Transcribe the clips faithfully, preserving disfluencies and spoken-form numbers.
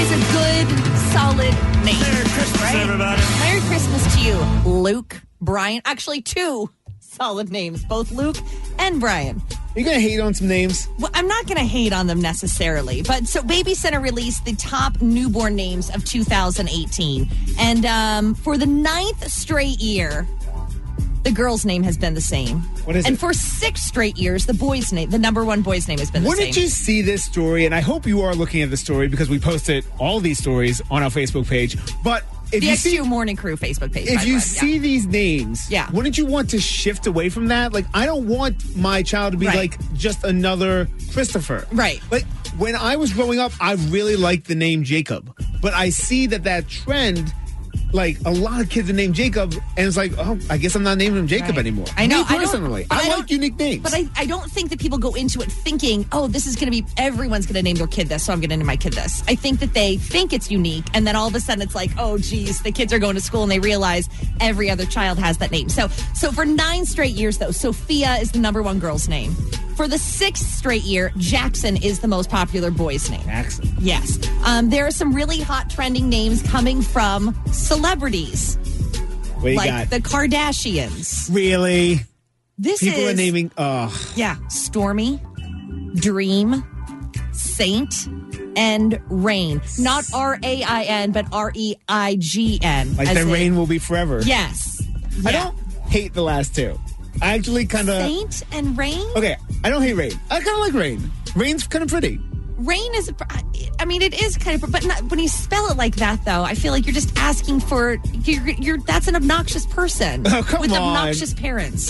is a good, solid name. Merry Christmas, right? everybody. Merry Christmas to you, Luke, Brian. Actually, two solid names, both Luke and Brian. You're going to hate on some names? Well, I'm not going to hate on them necessarily, but so Baby Center released the top newborn names of two thousand eighteen. And um, for the ninth straight year, the girl's name has been the same. What is and it? for six straight years, the boy's name, the number one boy's name has been the When same. did you see this story? And I hope you are looking at the story because we posted all these stories on our Facebook page. But if the you X two see, Morning Crew Facebook page. if by you the way, see yeah. these names, Yeah. wouldn't you want to shift away from that? Like, I don't want my child to be Right. like just another Christopher. Right. Like, when I was growing up, I really liked the name Jacob. But I see that that trend, like, a lot of kids are named Jacob, and it's like, oh, I guess I'm not naming him Jacob Right. anymore. I know. Me I don't- personally. but I, I like don't- unique names. But I, I don't think that people go into it thinking, oh, this is going to be, everyone's going to name their kid this, so I'm going to name my kid this. I think that they think it's unique, and then all of a sudden it's like, oh, geez, the kids are going to school, and they realize every other child has that name. So, so for nine straight years, though, Sophia is the number one girl's name. For the sixth straight year, Jackson is the most popular boy's name. Jackson. Yes. Um, there are some really hot trending names coming from celebrities, What do you like got? the Kardashians. Really? This People is are naming, oh. Yeah, Stormy, Dream, Saint, and Rain. Not R A I N, but R E I G N. Like as the in- rain will be forever. Yes. I Yeah. don't hate the last two. I actually kind of. Saint and Rain? Okay, I don't hate rain. I kind of like rain. Rain's kind of pretty. Rain is, I mean, it is kind of, but not, when you spell it like that, though, I feel like you're just asking for, you're, you're that's an obnoxious person Oh, come with on. obnoxious parents.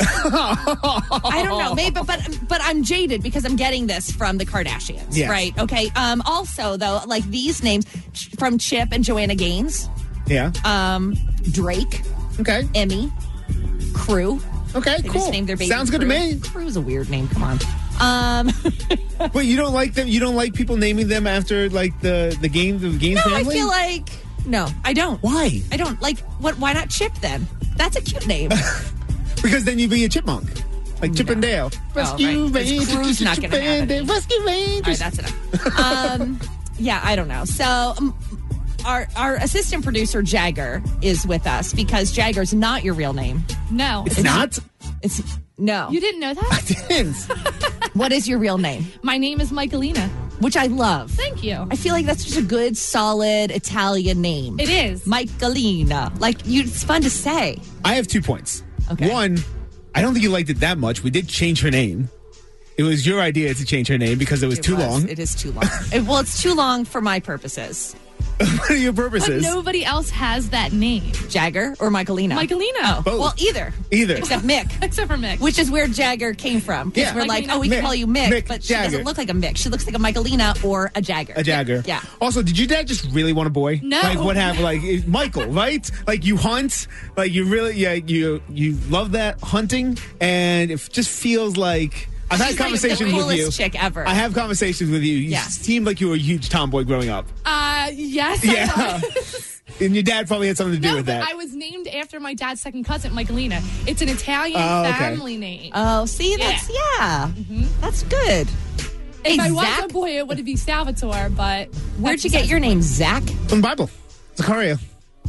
I don't know, maybe, but but I'm jaded because I'm getting this from the Kardashians, Yes. right? Okay. Um. Also, though, like these names Ch- from Chip and Joanna Gaines, Yeah. um, Drake, Okay. Emmy, Crew. Okay. They cool. just named their baby. Sounds good to Crew. me. Crew's a weird name. Come on. Um. Wait, you don't like them? You don't like people naming them after like the the game the Gaines No, I family? feel like no, I don't. Why? I don't like what. Why not Chip then? That's a cute name. Because then you'd be a chipmunk, like Chip and Dale. Rescue right. It's Rangers, Crew's not Chip gonna have and any. Dale, Rescue All right, Rangers. that's enough. Um, yeah, I don't know. So, um, our our assistant producer Jagger is with us because Jagger's not your real name. No. It's not. It's no. You didn't know that? Didn't. What is your real name? My name is Michaelina. Which I love. Thank you. I feel like that's just a good, solid Italian name. It is. Michaelina. Like you, it's fun to say. I have two points. Okay. One, I don't think you liked it that much. We did change her name. It was your idea to change her name because it was It too was. long. It is too long. It- well, it's too long for my purposes. What are your But purposes? nobody else has that name. Jagger or Michaelina? Michaelina. Both. Well, either. Either. Except Mick. Except for Mick. Which is where Jagger came from. Because Yeah. we're like, Michaelina. oh, we can Mick. call you Mick, Mick but she Jagger. doesn't look like a Mick. She looks like a Michaelina or a Jagger. A Jagger. Yeah. Also, did your dad just really want a boy? No. Like what happened? Like it- Michael, right? Like you hunt, like you really, yeah, you you love that hunting, and it just feels like I've had She's like conversations the with coolest you. chick ever. I have conversations with you. You Yeah. seemed like you were a huge tomboy growing up. Uh, yes. I Yeah. was. And your dad probably had something to do No, with but that. I was named after my dad's second cousin, Michaelina. It's an Italian Oh, okay. family name. Oh, see, that's, yeah. That's good. if Hey, I was Zach, a boy, it would be Salvatore, but... where'd you get your name? Zach? From the Bible. Zachariah.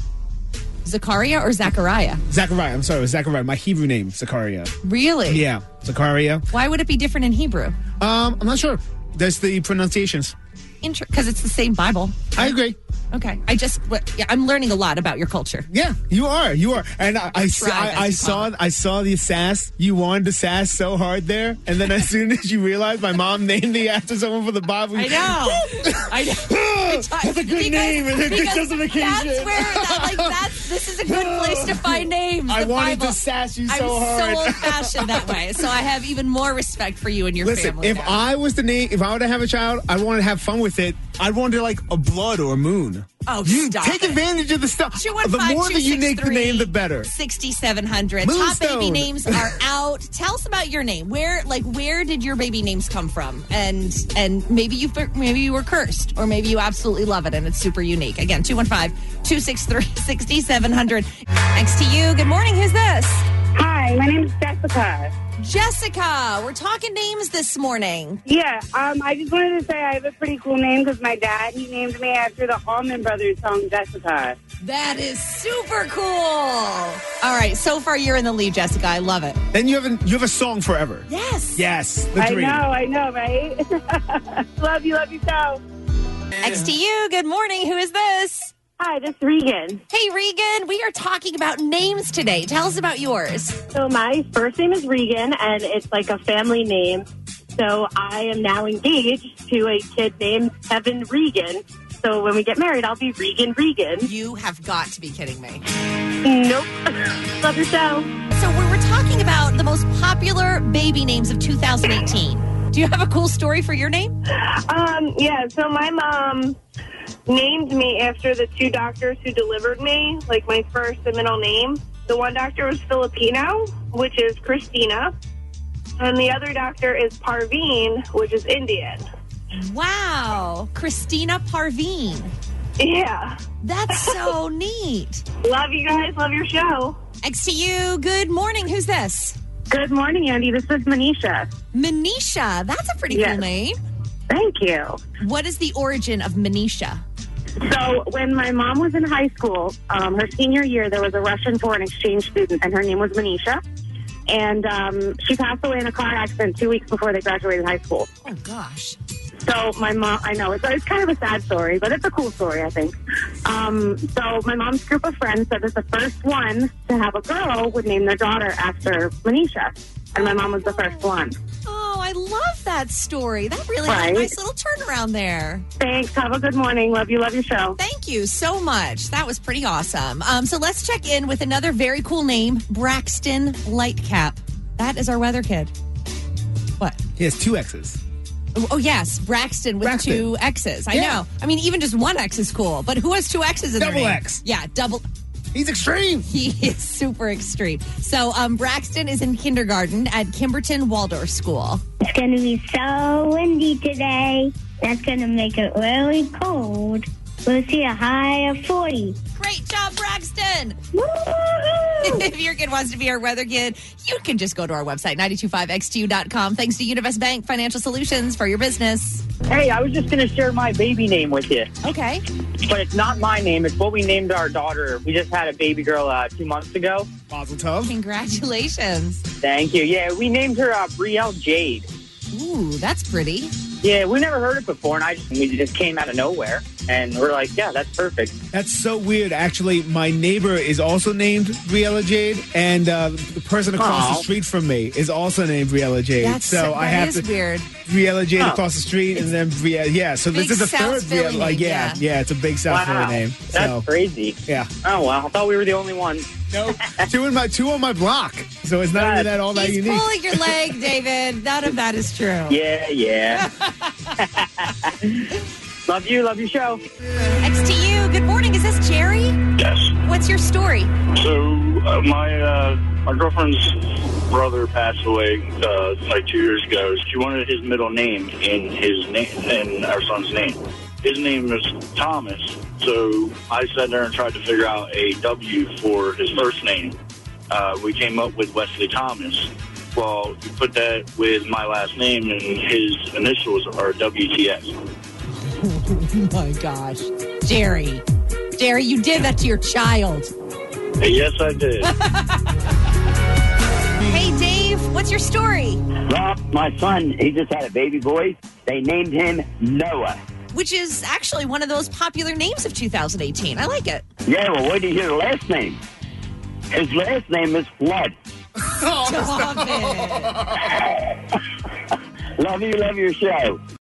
Zachariah or Zachariah? Zachariah. I'm sorry, it was Zachariah. My Hebrew name, Zachariah. Really? Yeah, Zachariah. Why would it be different in Hebrew? Um, I'm not sure. That's the pronunciations. Because it's the same Bible. I agree. Okay. I just, what- yeah, I'm learning a lot about your culture. Yeah, you are. You are. And I, I, saw, Tribe, I, as I you saw, call it. I saw the sass. You wanted to sass so hard there, and then as soon as you realized my mom named me after someone for the Bible, I know. I know. that's a good name and a good because justification. That's where, that, like, that's, this is a good place to find names. I the wanted Bible. to sass you I'm so hard. so old-fashioned that way, so I have even more respect for you and your Listen, family. if now. I was the name, if I were to have a child, I want to have fun with it. I'd want to like a blood or a moon. Oh, you stop take it. advantage of the stuff. two one The five, more two that you six make the three, name, the better. sixty-seven hundred. Top Moonstone. baby names are out. Tell us about your name. Where, like, where did your baby names come from? And and maybe you maybe you were cursed, or maybe you absolutely love it and it's super unique. Again, two one five, two six three, six seven zero zero. Thanks to you. Good morning. Who's this? Hi, my name is Jessica. Jessica, we're talking names this morning. Yeah, um, I just wanted to say I have a pretty cool name because my dad, he named me after the Allman Brothers song, Jessica. That is super cool. All right, so far you're in the lead, Jessica. I love it. Then you have a, you have a song forever. Yes. Yes. The I dream. know, I know, right? Love you, love you, so. Next to you, good morning. Who is this? Hi, this is Regan. Hey, Regan, we are talking about names today. Tell us about yours. So my first name is Regan, and it's like a family name. So I am now engaged to a kid named Kevin Regan. So when we get married, I'll be Regan Regan. You have got to be kidding me. Nope. Love your show. So we were talking about the most popular baby names of two thousand eighteen. Do you have a cool story for your name? Um, yeah, so my mom named me after the two doctors who delivered me, like my first and middle name. The one doctor was Filipino, which is Christina, and the other doctor is Parveen, which is Indian. Wow. Christina Parveen. Yeah. That's so neat. Love you guys. Love your show. Next to you, good morning. Who's this? Good morning, Andy. This is Manisha. Manisha. That's a pretty Yes. cool name. Thank you. What is the origin of Manisha? So when my mom was in high school, um, her senior year, there was a Russian foreign exchange student, and her name was Manisha. And um, she passed away in a car accident two weeks before they graduated high school. Oh, gosh. So my mom, I know, it's, it's kind of a sad story, but it's a cool story, I think. Um, so my mom's group of friends said that the first one to have a girl would name their daughter after Manisha. And my mom was the first one. Oh, I love that story. That really had Right. a nice little turnaround there. Thanks. Have a good morning. Love you. Love your show. Thank you so much. That was pretty awesome. Um, so let's check in with another very cool name, Braxton Lightcap. That is our weather kid. What? He has two X's. Oh, yes, Braxton with Braxton. two X's. I Yeah. know. I mean, even just one X is cool, but who has two X's in Double their name? X. Yeah, double. He's extreme. He is super extreme. So um, Braxton is in kindergarten at Kimberton Waldorf School. It's going to be so windy today. That's going to make it really cold. We'll see a high of forty. Great job, Braxton. Woo-hoo! If your kid wants to be our weather kid, you can just go to our website, nine two five x t u dot com. Thanks to Univest Bank Financial Solutions for your business. Hey, I was just going to share my baby name with you, Okay. but it's not my name. It's what we named our daughter. We just had a baby girl uh, two months ago. Mazel tov. Congratulations. Thank you. Yeah, we named her uh, Brielle Jade. Ooh, that's pretty. Yeah, we never heard it before, and I just, we just came out of nowhere, and we're like, yeah, that's perfect. That's so weird. Actually, my neighbor is also named Briella Jade, and uh, the person across Aw. the street from me is also named Briella Jade. That's so I that have is to weird. Briella Jade Huh. across the street, and then Briella. Yeah, so Big this is the South third Philly Briella. Like, name, yeah, yeah. yeah, it's a big South Philly Wow, name. that's So crazy. yeah, Oh, well, I thought we were the only ones. no, two in my two on my block. So it's not even that all that He's unique. pulling your leg, David. None of that is true. Yeah, yeah. Love you. Love your show. Next to you, good morning. Is this Jerry? Yes. What's your story? So uh, my uh, my girlfriend's brother passed away uh, like two years ago. She wanted his middle name in his name in our son's name. His name is Thomas. So I sat there and tried to figure out a W for his first name. Uh, we came up with Wesley Thomas. Well, you put that with my last name, and his initials are W T S. Oh, my gosh. Jerry. Jerry, you did that to your child. Yes, I did. Hey, Dave, what's your story? Rob, my son, he just had a baby boy. They named him Noah. Which is actually one of those popular names of two thousand eighteen. I like it. Yeah, well, wait till you hear the last name. His last name is Flood. Stop it. Love you, love your show.